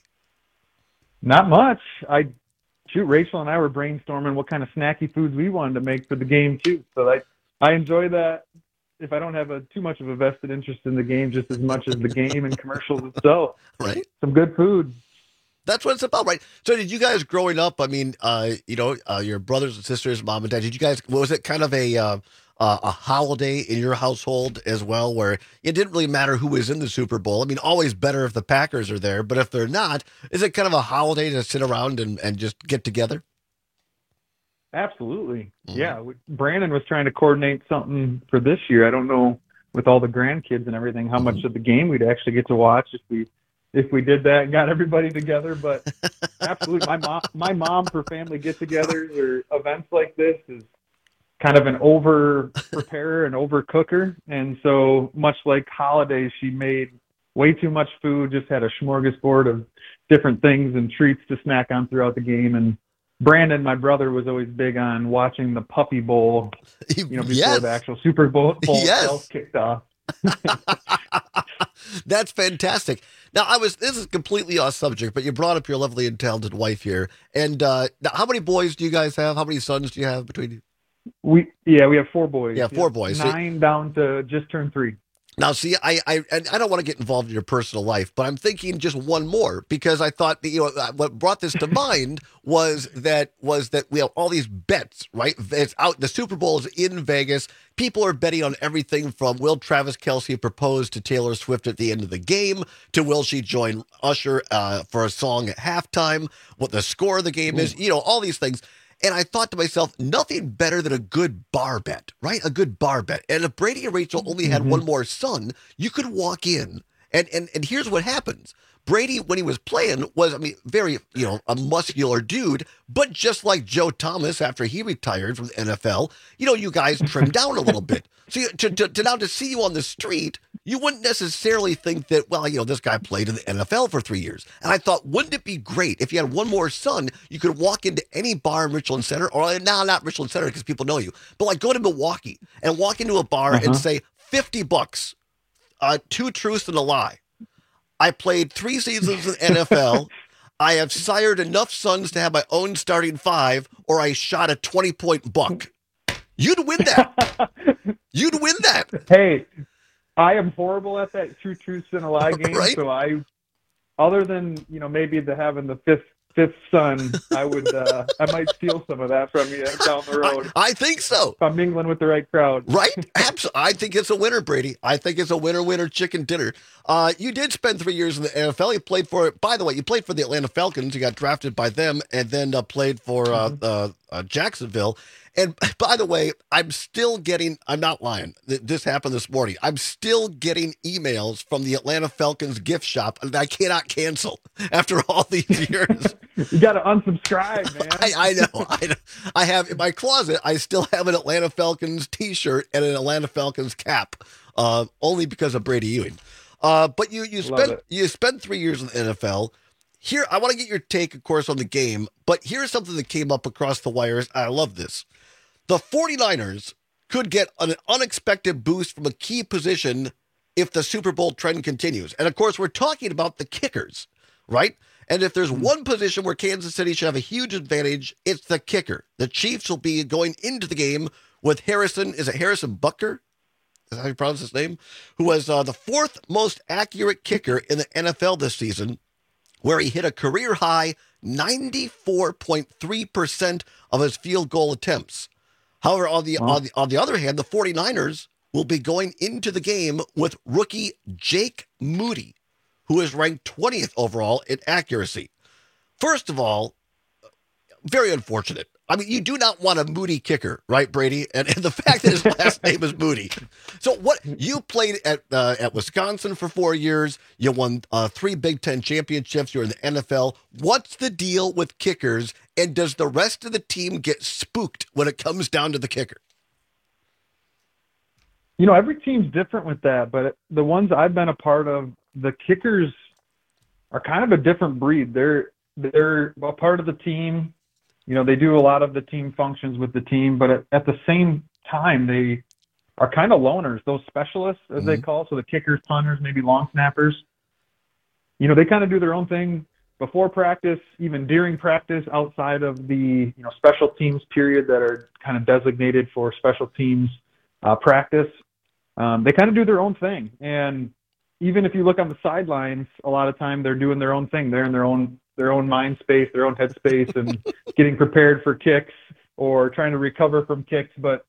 Not much. Rachel and I were brainstorming what kind of snacky foods we wanted to make for the game too. So I enjoy that. If I don't have too much of a vested interest in the game, just as much as the game and commercials itself. Right. Some good food. That's what it's about, right? So did you guys growing up, I mean, your brothers and sisters, mom and dad, was it kind of a holiday in your household as well, where it didn't really matter who was in the Super Bowl? I mean, always better if the Packers are there, but if they're not, is it kind of a holiday to sit around and just get together? Absolutely. Mm-hmm. Yeah. Brandon was trying to coordinate something for this year. I don't know, with all the grandkids and everything, how much of the game we'd actually get to watch if we did that and got everybody together. But absolutely, my mom for family get-togethers or events like this is kind of an over-preparer and over-cooker. And so much like holidays, she made way too much food, just had a smorgasbord of different things and treats to snack on throughout the game. And Brandon, my brother, was always big on watching the Puppy Bowl, before the actual Super Bowl itself kicked off. That's fantastic. Now, this is completely off subject, but you brought up your lovely and talented wife here. And now, how many boys do you guys have? How many sons do you have between you? We have 4 boys. Yeah, 4 boys. 9 down to just turned 3. Now, see, I don't want to get involved in your personal life, but I'm thinking just one more, because I thought what brought this to mind was that we have all these bets, right? It's out. The Super Bowl is in Vegas. People are betting on everything from will Travis Kelce propose to Taylor Swift at the end of the game to will she join Usher for a song at halftime, what the score of the game is, all these things. And I thought to myself, nothing better than a good bar bet, right? A good bar bet. And if Brady and Rachel only had one more son, you could walk in. And here's what happens. Brady, when he was playing, was, very, a muscular dude, but just like Joe Thomas after he retired from the NFL, you guys trimmed down a little bit. So to see you on the street, you wouldn't necessarily think that, this guy played in the NFL for 3 years. And I thought, wouldn't it be great if you had one more son, you could walk into any bar in Richland Center, or now not Richland Center because people know you, but like go to Milwaukee and walk into a bar and say, $50, 2 truths and a lie. I played 3 seasons in the NFL. I have sired enough sons to have my own starting 5, or I shot a 20-point buck. You'd win that. You'd win that. Hey, I am horrible at that 2 truths and a lie game. Right? So other than, maybe having the fifth son, I might steal some of that from you down the road. I think so. If I'm mingling with the right crowd. Right? Absolutely. I think it's a winner, Brady. I think it's a winner chicken dinner. You did spend 3 years in the NFL. You played for the Atlanta Falcons. You got drafted by them and then played for Jacksonville. And by the way, I'm not lying. This happened this morning. I'm still getting emails from the Atlanta Falcons gift shop that I cannot cancel after all these years. You got to unsubscribe, man. I know. I have in my closet, I still have an Atlanta Falcons t-shirt and an Atlanta Falcons cap, only because of Brady Ewing. But you spent 3 years in the NFL. Here, I want to get your take, of course, on the game, but here's something that came up across the wires. I love this. The 49ers could get an unexpected boost from a key position if the Super Bowl trend continues. And, of course, we're talking about the kickers, right? And if there's one position where Kansas City should have a huge advantage, it's the kicker. The Chiefs will be going into the game with Harrison Butker? Is that how you pronounce his name? Who was the fourth most accurate kicker in the NFL this season, where he hit a career-high 94.3% of his field goal attempts. However, on the other hand, the 49ers will be going into the game with rookie Jake Moody, who is ranked 20th overall in accuracy. First of all, very unfortunate. I mean, you do not want a Moody kicker, right, Brady? And the fact that his last name is Moody. So you played at Wisconsin for 4 years. You won 3 Big Ten championships. You're in the NFL. What's the deal with kickers? And does the rest of the team get spooked when it comes down to the kicker? You know, every team's different with that, but the ones I've been a part of, the kickers are kind of a different breed. They're a part of the team. You know, they do a lot of the team functions with the team, but at the same time, they are kind of loners, those specialists, as they call. So the kickers, punters, maybe long snappers, you know, they kind of do their own thing before practice, even during practice, outside of the, special teams period that are kind of designated for special teams practice. They kind of do their own thing. And even if you look on the sidelines, a lot of time they're doing their own thing. They're in their own mind space, their own head space, and getting prepared for kicks or trying to recover from kicks. But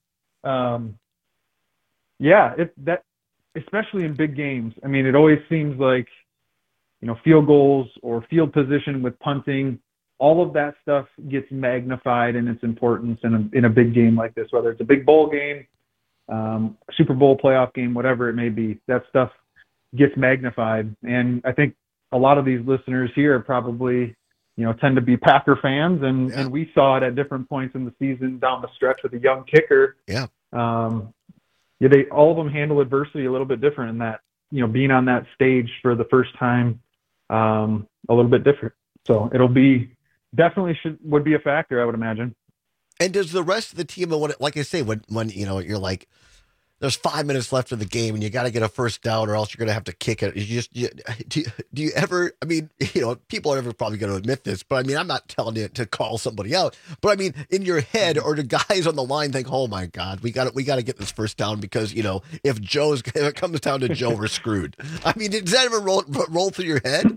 especially in big games, I mean, it always seems like, field goals or field position with punting, all of that stuff gets magnified in its importance in a big game like this, whether it's a big bowl game, Super Bowl playoff game, whatever it may be. That stuff gets magnified. And I think a lot of these listeners here probably, tend to be Packer fans, and we saw it at different points in the season down the stretch with a young kicker. Yeah. All of them handle adversity a little bit different in that, being on that stage for the first time, a little bit different. So it'll be would be a factor, I would imagine. And does the rest of the team, like I say, when you're like, there's 5 minutes left of the game and you got to get a first down or else you're going to have to kick it. Do you ever, I mean, people are probably going to admit this, but I mean, I'm not telling you to call somebody out, but I mean, in your head, or the guys on the line think, oh my God, we got to get this first down because, if it comes down to Joe, we're screwed. I mean, does that ever roll through your head?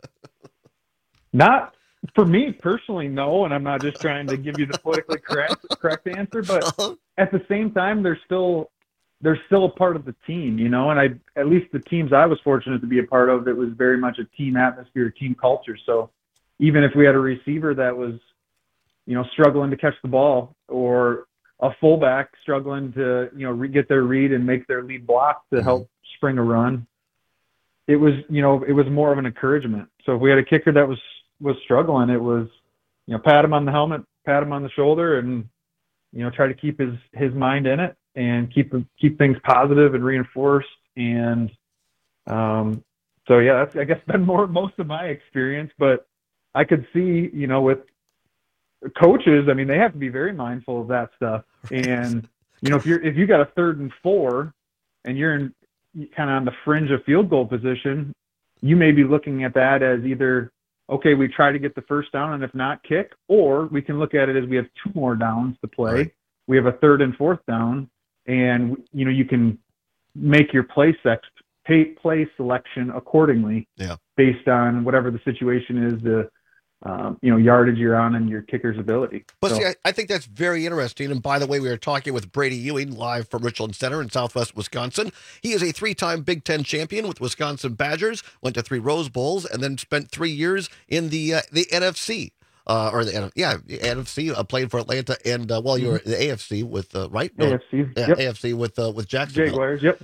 Not for me personally, no. And I'm not just trying to give you the politically correct answer, but at the same time, they're still a part of the team, and at least the teams I was fortunate to be a part of, it was very much a team atmosphere, team culture. So even if we had a receiver that was, struggling to catch the ball, or a fullback struggling to, get their read and make their lead block to help spring a run, it was more of an encouragement. So if we had a kicker that was struggling, it was, pat him on the helmet, pat him on the shoulder, and, try to keep his mind in it and keep things positive and reinforced. And that's, I guess, been most of my experience. But I could see, with coaches, I mean, they have to be very mindful of that stuff. And if you got a 3rd and 4 and you're kind of on the fringe of field goal position, you may be looking at that as either, okay, we try to get the first down, and if not, kick, or we can look at it as we have 2 more downs to play. Right. We have a 3rd and 4th down, and you can make your play selection accordingly, based on whatever the situation is, the yardage you're on and your kicker's ability. But see, I think that's very interesting. And by the way, we are talking with Brady Ewing live from Richland Center in Southwest Wisconsin. He is a 3-time Big Ten champion with Wisconsin Badgers, went to 3 Rose Bowls, and then spent 3 years in the NFC. or the NFC, playing for Atlanta, and you were the AFC with right? No, AFC, yeah, yep. AFC with Jacksonville. Jaguars, yep.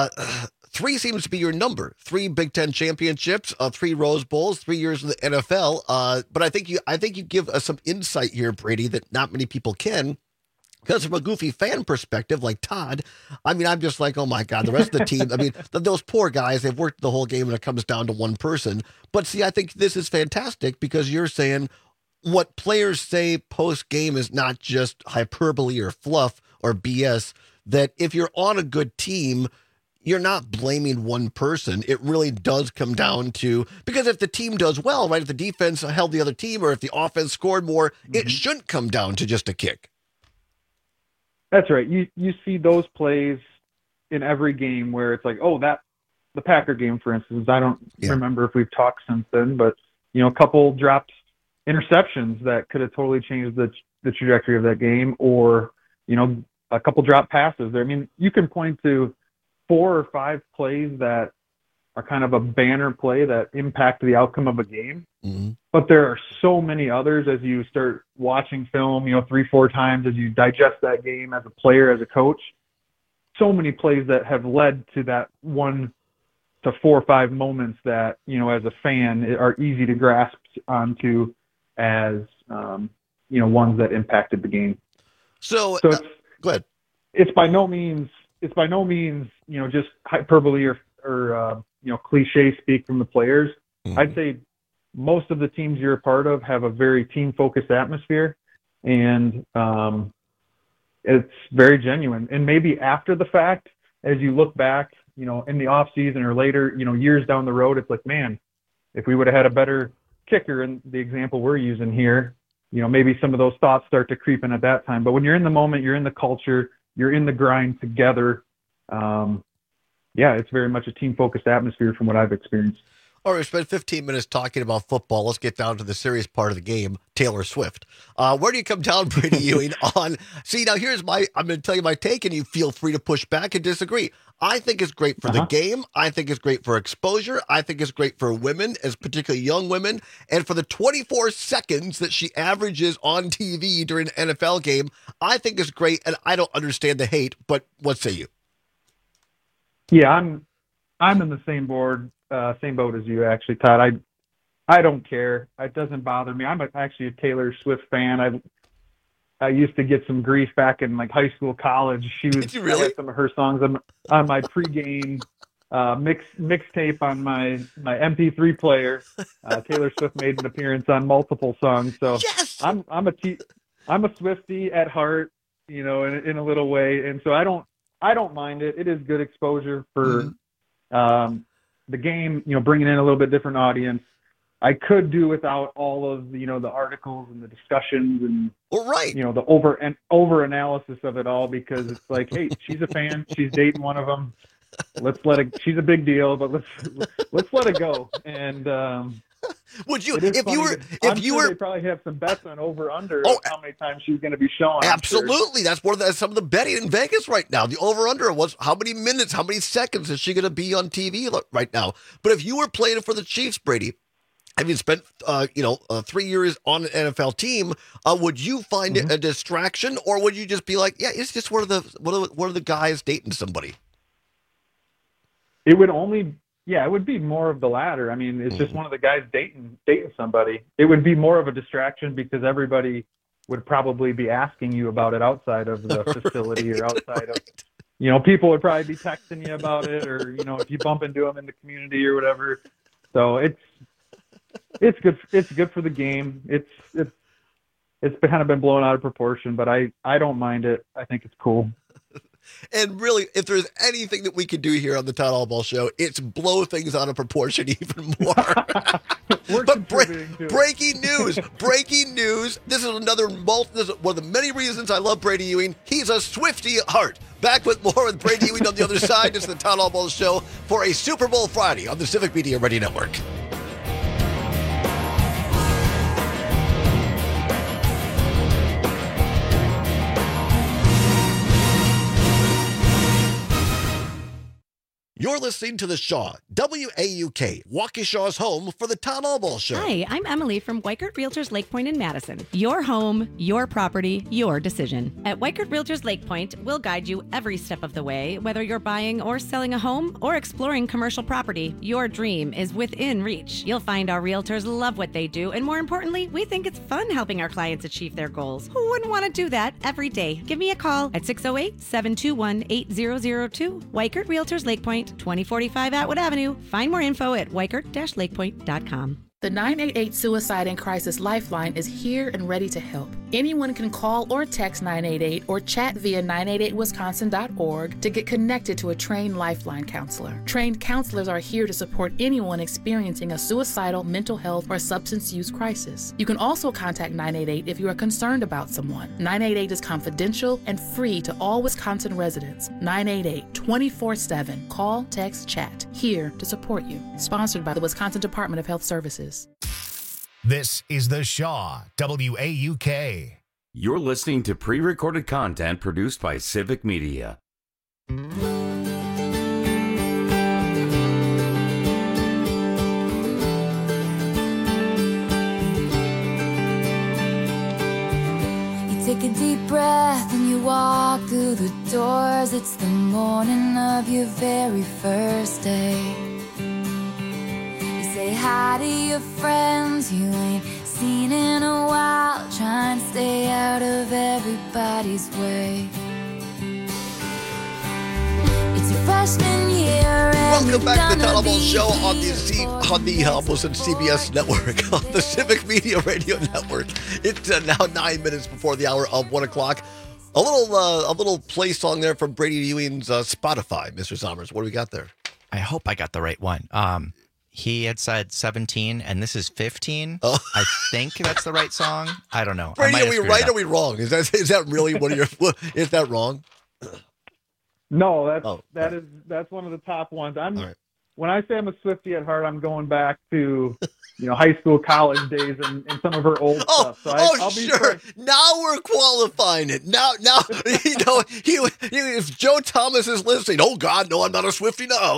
3 seems to be your number. 3 Big Ten championships, 3 Rose Bowls, 3 years in the NFL. But I think you give us some insight here, Brady, that not many people can. Because from a goofy fan perspective, like Todd, I mean, I'm just like, oh my God, the rest of the team. I mean, those poor guys, they've worked the whole game and it comes down to one person. But see, I think this is fantastic because you're saying what players say post game is not just hyperbole or fluff or BS. That if you're on a good team, you're not blaming one person. It really does come down to, because if the team does well, right, if the defense held the other team or if the offense scored more, it shouldn't come down to just a kick. That's right. You see those plays in every game where it's like, the Packer game, for instance, I don't remember if we've talked since then, but, a couple dropped interceptions that could have totally changed the trajectory of that game, or, a couple dropped passes there. I mean, you can point to 4 or 5 plays that are kind of a banner play that impact the outcome of a game. Mm-hmm. But there are so many others as you start watching film, 3-4 times as you digest that game as a player, as a coach. So many plays that have led to that 1 to 4 or 5 moments that, as a fan are easy to grasp onto as, ones that impacted the game. So go ahead. It's by no means, just hyperbole or cliche speak from the players. Mm-hmm. I'd say most of the teams you're a part of have a very team-focused atmosphere, and it's very genuine. And maybe after the fact, as you look back, in the off season or later, years down the road, it's like, man, if we would have had a better kicker in the example we're using here, maybe some of those thoughts start to creep in at that time. But when you're in the moment, you're in the culture, you're in the grind together. It's very much a team-focused atmosphere from what I've experienced. All right, we spent 15 minutes talking about football. Let's get down to the serious part of the game, Taylor Swift. Where do you come down, Brady Ewing, on... See, now I'm going to tell you my take, and you feel free to push back and disagree. I think it's great for the game. I think it's great for exposure. I think it's great for women, as particularly young women. And for the 24 seconds that she averages on TV during an NFL game, I think it's great, and I don't understand the hate, but what say you? Yeah, I'm in the same boat as you, actually, Todd. I don't care. It doesn't bother me. I'm actually a Taylor Swift fan. I used to get some grief back in like high school, college. Did you really? I had some of her songs on my pregame mixtape on my MP3 player. Taylor Swift made an appearance on multiple songs, so yes! I'm a Swiftie at heart, in a little way, and so I don't mind it. It is good exposure for the game, bringing in a little bit different audience. I could do without all of the articles and the discussions and the over analysis of it all, because it's like, hey, she's a fan, she's dating one of them. She's a big deal, but let's let it go. And would you, they probably have some bets on over/under how many times she's going to be shown. Absolutely, that's some of the betting in Vegas right now. The over/under was how many minutes, how many seconds is she going to be on TV right now? But if you were playing for the Chiefs, Brady, having spent 3 years on an NFL team, would you find it a distraction, or would you just be like, yeah, it's just one of the guys dating somebody? It would be more of the latter. I mean, it's just one of the guys dating somebody. It would be more of a distraction because everybody would probably be asking you about it outside of the facility or outside of, people would probably be texting you about it, or, if you bump into them in the community or whatever. So it's good. It's good for the game. It's kind of been blown out of proportion, but I don't mind it. I think it's cool. And really, if there's anything that we could do here on the Todd Allball Show, it's blow things out of proportion even more. But breaking news. This is this is one of the many reasons I love Brady Ewing. He's a Swiftie at heart. Back with more with Brady Ewing on the other side. It's the Todd Allball Show for a Super Bowl Friday on the Civic Media Radio Network. You're listening to The Shaw, WAUK, Waukesha's home for the Town Hall Ball Show. Hi, I'm Emily from Weichert Realtors Lake Point in Madison. Your home, your property, your decision. At Weichert Realtors Lake Point, we'll guide you every step of the way, whether you're buying or selling a home or exploring commercial property. Your dream is within reach. You'll find our realtors love what they do, and more importantly, we think it's fun helping our clients achieve their goals. Who wouldn't want to do that every day? Give me a call at 608-721-8002. Weichert Realtors Lake Point, 2045 Atwood Avenue. Find more info at weichert-lakepoint.com. The 988 Suicide and Crisis Lifeline is here and ready to help. Anyone can call or text 988 or chat via 988wisconsin.org to get connected to a trained Lifeline counselor. Trained counselors are here to support anyone experiencing a suicidal, mental health, or substance use crisis. You can also contact 988 if you are concerned about someone. 988 is confidential and free to all Wisconsin residents. 988 24/7. Call, text, chat. Here to support you. Sponsored by the Wisconsin Department of Health Services. This is The Shaw, WAUK. You're listening to pre-recorded content produced by Civic Media. You take a deep breath and you walk through the doors. It's the morning of your very first day. Say hi to your friends you ain't seen in a while. Try and stay out of everybody's way. It's your freshman year. Welcome back to the Town Hall Ball Show on the almost CBS network, on the Civic Media Radio Network. It's now 9 minutes before the hour of 1 o'clock. A little play song there from Brady Ewing's Spotify. Mr. Sommers, what do we got there? I hope I got the right one. He had said 17, and this is 15. Oh. I think that's the right song. I don't know. Brady, are we right or are we wrong? Is that really one of your? Is that wrong? No, that's one of the top ones. When I say I'm a Swiftie at heart, I'm going back to high school, college days, and some of her old stuff. So I'll be sure. Now we're qualifying it. Now if Joe Thomas is listening, oh God, no, I'm not a Swiftie now.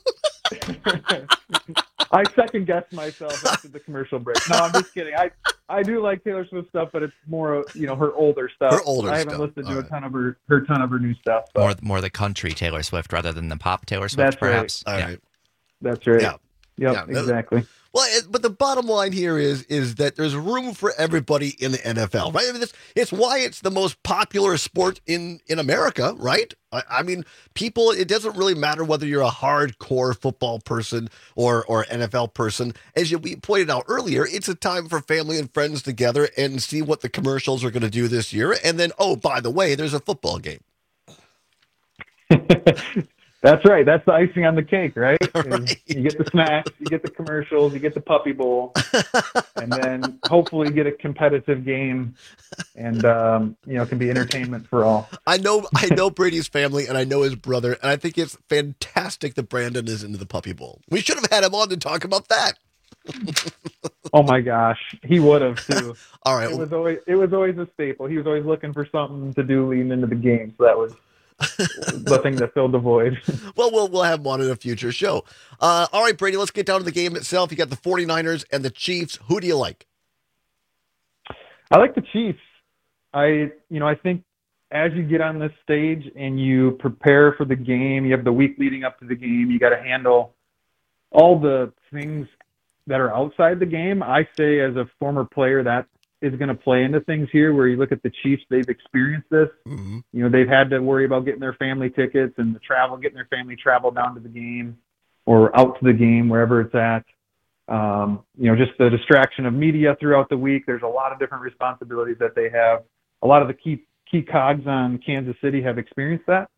I second guessed myself after the commercial break. No, I'm just kidding. I do like Taylor Swift stuff, but it's more her older stuff. I haven't listened to a ton of her new stuff. But. More the country Taylor Swift rather than the pop Taylor Swift, That's perhaps. Right. All right. That's right. Yeah. Yep, exactly. Well, but the bottom line here is that there's room for everybody in the NFL, right? I mean, it's why it's the most popular sport in America, right? I mean, people, it doesn't really matter whether you're a hardcore football person or NFL person. As we pointed out earlier, it's a time for family and friends together and see what the commercials are going to do this year. And then, oh, by the way, there's a football game. That's right. That's the icing on the cake, right? Right. You get the snacks, you get the commercials, you get the Puppy Bowl, and then hopefully get a competitive game, and can be entertainment for all. I know Brady's family, and I know his brother, and I think it's fantastic that Brandon is into the Puppy Bowl. We should have had him on to talk about that. Oh my gosh, he would have too. All right, it was always a staple. He was always looking for something to do leading into the game, so that was the thing that filled the void. Well, we'll have one in a future show. All right, Brady, let's get down to the game itself. You got the 49ers and the Chiefs. Who do you like? I like the Chiefs. I think as you get on this stage and you prepare for the game, you have the week leading up to the game, you got to handle all the things that are outside the game. I say as a former player that is going to play into things here where you look at the Chiefs, they've experienced this. Mm-hmm. They've had to worry about getting their family tickets and getting their family travel down to the game or out to the game, wherever it's at. Just the distraction of media throughout the week. There's a lot of different responsibilities that they have. A lot of the key cogs on Kansas City have experienced that.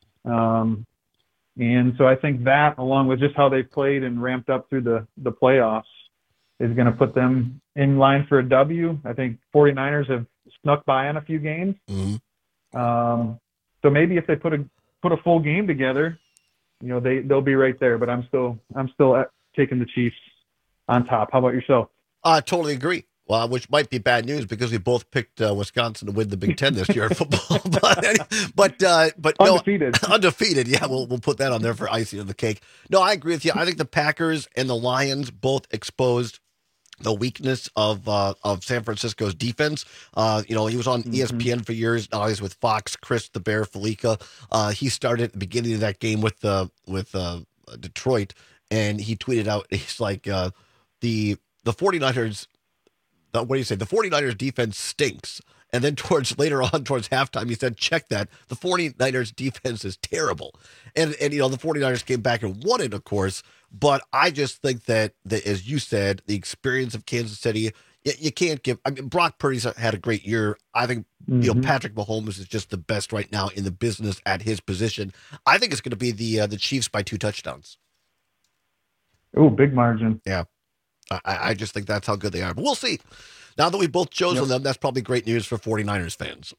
And so I think that, along with just how they've played and ramped up through the playoffs, is going to put them in line for a W. I think 49ers have snuck by on a few games. Mm-hmm. So maybe if they put a full game together, they'll be right there. But I'm still taking the Chiefs on top. How about yourself? I totally agree. Well, which might be bad news because we both picked Wisconsin to win the Big Ten this year in football. but undefeated. No, undefeated. Yeah, we'll put that on there for icing on the cake. No, I agree with you. I think the Packers and the Lions both exposed the weakness of San Francisco's defense. He was on ESPN for years. Now he's with Fox. Chris the Bear Felica. He started at the beginning of that game with Detroit, and he tweeted out, he's like, the 49ers. What do you say? The 49ers defense stinks. And then later on, towards halftime, he said, check that. The 49ers defense is terrible. And the 49ers came back and won it, of course. But I just think that as you said, the experience of Kansas City, you can't give. I mean, Brock Purdy's had a great year. I think Patrick Mahomes is just the best right now in the business at his position. I think it's going to be the Chiefs by 2 touchdowns. Oh, big margin. Yeah. I just think that's how good they are. But we'll see. Now that we both chosen them, that's probably great news for 49ers fans.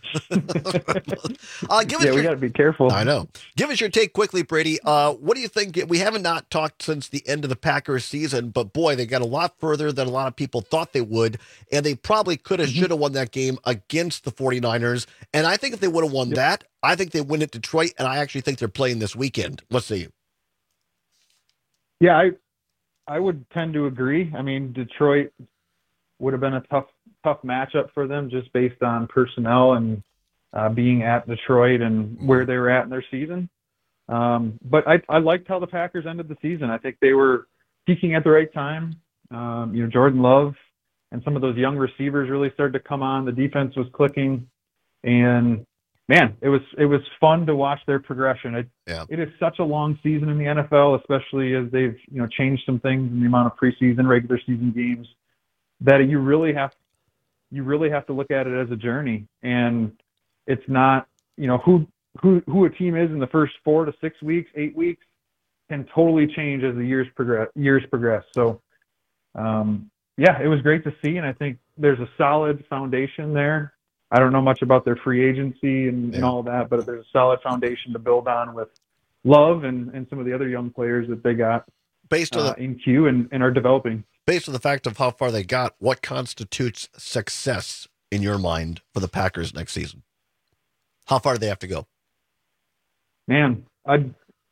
We got to be careful. I know. Give us your take quickly, Brady. What do you think? We haven't not talked since the end of the Packers season, but boy, they got a lot further than a lot of people thought they would, and they probably could have, should have won that game against the 49ers. And I think if they would have won that, I think they win at Detroit, and I actually think they're playing this weekend. Let's see. Yeah, I would tend to agree. I mean, Detroit would have been a tough matchup for them just based on personnel and being at Detroit and where they were at in their season. But I liked how the Packers ended the season. I think they were peaking at the right time. Jordan Love and some of those young receivers really started to come on. The defense was clicking, and man, it was fun to watch their progression. It is such a long season in the NFL, especially as they've changed some things in the amount of preseason, regular season games, that you really have to look at it as a journey. And it's not who a team is in the first 4 to 6 weeks, 8 weeks can totally change as the years progress. So it was great to see, and I think there's a solid foundation there. I don't know much about their free agency and all that, but there's a solid foundation to build on with Love and some of the other young players that they got based on in queue and are developing. Based on the fact of how far they got, what constitutes success in your mind for the Packers next season? How far do they have to go? Man, that's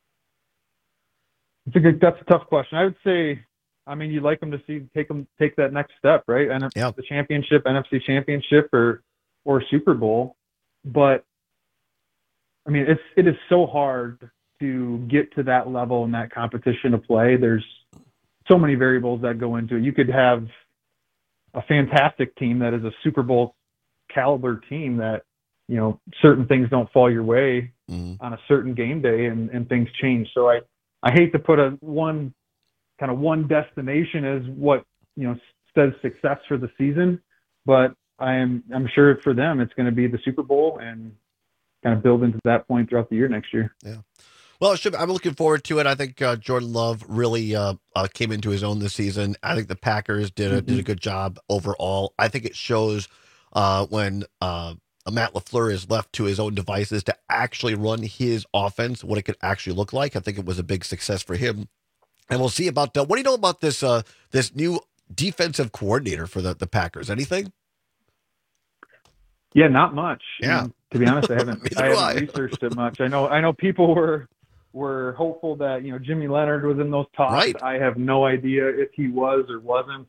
a tough question. I would say, you'd like them to take that next step, right? The championship, NFC championship, or Super Bowl. But it is so hard to get to that level in that competition of play. There's so many variables that go into it. You could have a fantastic team that is a Super Bowl caliber team that, certain things don't fall your way on a certain game day and things change. So I hate to put one destination as what, says success for the season, but I'm sure for them it's going to be the Super Bowl and kind of build into that point throughout the year next year. Yeah. Well, I'm looking forward to it. I think Jordan Love really came into his own this season. I think the Packers did a good job overall. I think it shows when Matt LaFleur is left to his own devices to actually run his offense, what it could actually look like. I think it was a big success for him. And we'll see about what do you know about this new defensive coordinator for the Packers? Anything? Yeah, not much. Yeah. To be honest, I haven't researched it much. I know people were hopeful that Jimmy Leonard was in those talks. Right. I have no idea if he was or wasn't.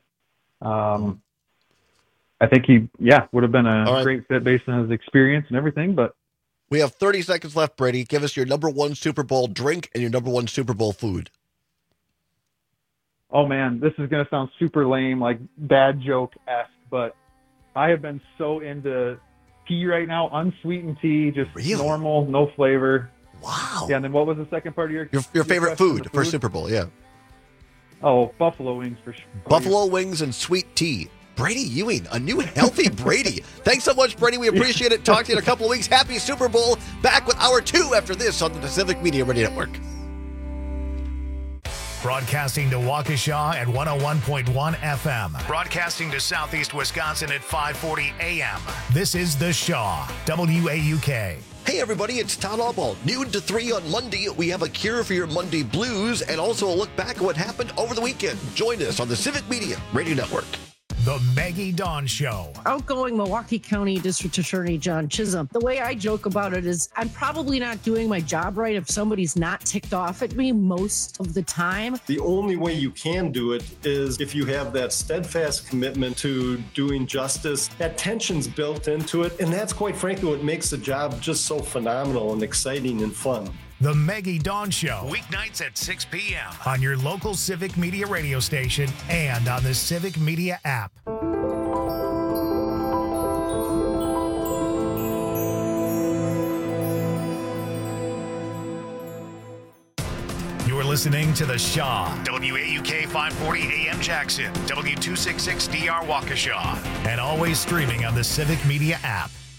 I think he would have been a great fit based on his experience and everything. But we have 30 seconds left, Brady. Give us your number one Super Bowl drink and your number one Super Bowl food. Oh man, this is gonna sound super lame, like bad joke-esque, but I have been so into tea right now, unsweetened tea, just normal, no flavor. Wow. Yeah, and then what was the second part of your favorite food for Super Bowl? Yeah. Oh, buffalo wings for sure. Buffalo wings and sweet tea. Brady Ewing, a new healthy Brady. Thanks so much, Brady. We appreciate it. Talk to you in a couple of weeks. Happy Super Bowl. Back with Hour 2 after this on the Pacific Media Radio Network. Broadcasting to Waukesha at 101.1 FM. Broadcasting to Southeast Wisconsin at 540 AM. This is The Shaw, WAUK. Hey everybody, it's Todd Albaugh. Noon to 3 on Monday. We have a cure for your Monday blues and also a look back at what happened over the weekend. Join us on the Civic Media Radio Network. The Maggie Dawn Show. Outgoing Milwaukee County District Attorney John Chisholm. The way I joke about it is I'm probably not doing my job right if somebody's not ticked off at me most of the time. The only way you can do it is if you have that steadfast commitment to doing justice. That tension's built into it, and that's quite frankly what makes the job just so phenomenal and exciting and fun. The Maggie Dawn Show, weeknights at 6 p.m. on your local Civic Media radio station and on the Civic Media app. You're listening to The Shaw, WAUK 540 AM Jackson, W266DR Waukesha, and always streaming on the Civic Media app.